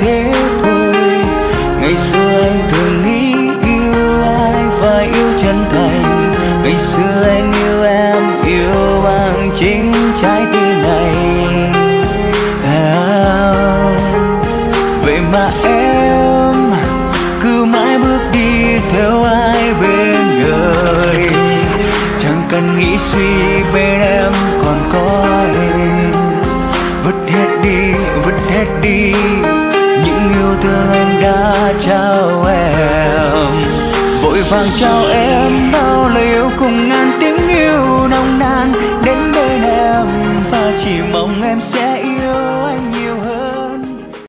thế thôi. Ngày xưa anh thường nghĩ yêu ai phải yêu chân thành. Ngày xưa anh yêu em, yêu bằng chính trái tim này. Vậy mà em cứ mãi bước đi theo ai bên người. Chẳng cần nghĩ suy bên em còn có anh. Vứt hết đi những yêu thương anh đã trao em. Vội vàng trao em